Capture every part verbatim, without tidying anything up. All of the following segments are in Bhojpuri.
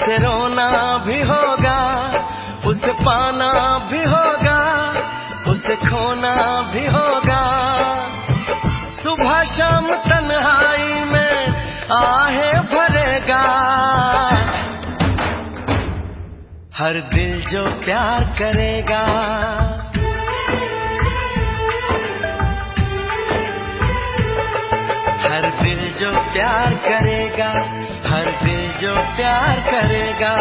उसे रोना भी होगा, उसे पाना भी होगा, उसे खोना भी होगा। सुबह शाम तन्हाई में आहे भरेगा। हर दिल जो प्यार करेगा, हर दिल जो प्यार करेगा, हर दिल जो प्यार करेगा।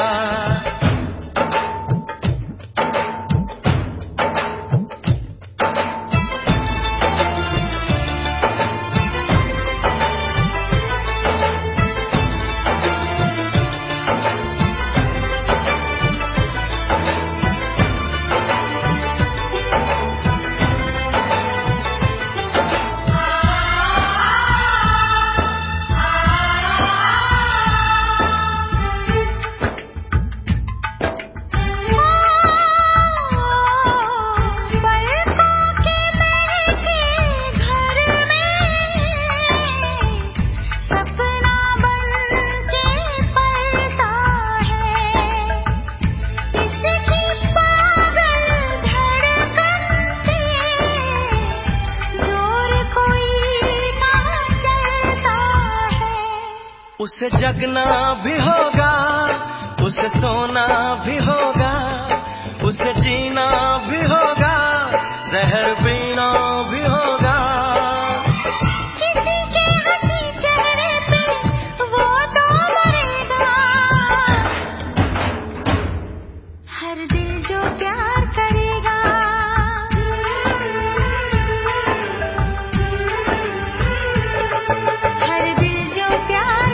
उसे जगना भी होगा, उसे सोना भी होगा, उसे जीना भी होगा, जहर पीना भी होगा। किसी के हंसी चेहरे पे वो तो मरेगा। हर दिल जो प्यार करेगा, हर दिल जो प्यार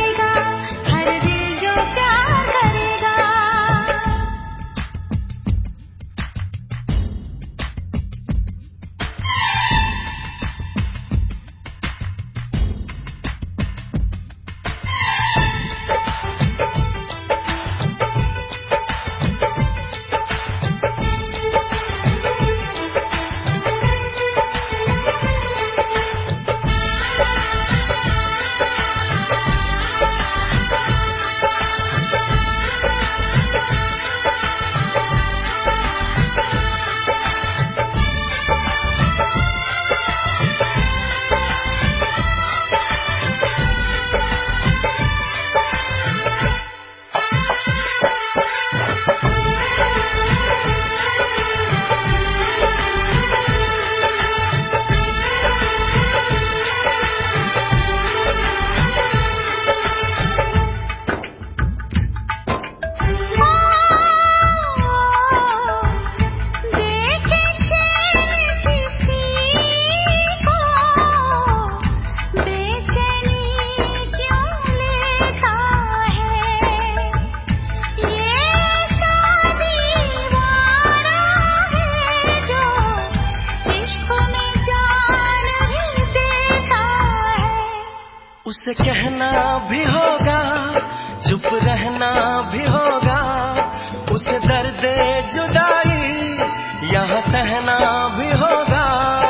उसे कहना भी होगा, चुप रहना भी होगा, उसे दर्द जुदाई यहाँ सहना भी होगा।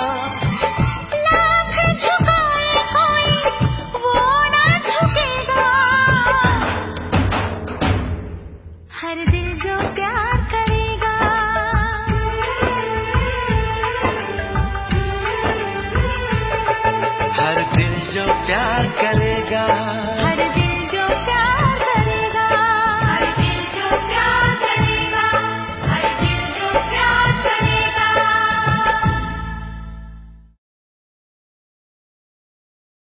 लाख झुकाए कोई वो ना झुकेगा। हर दिल जो प्यार करेगा, हर दिल जो प्यार करेगा।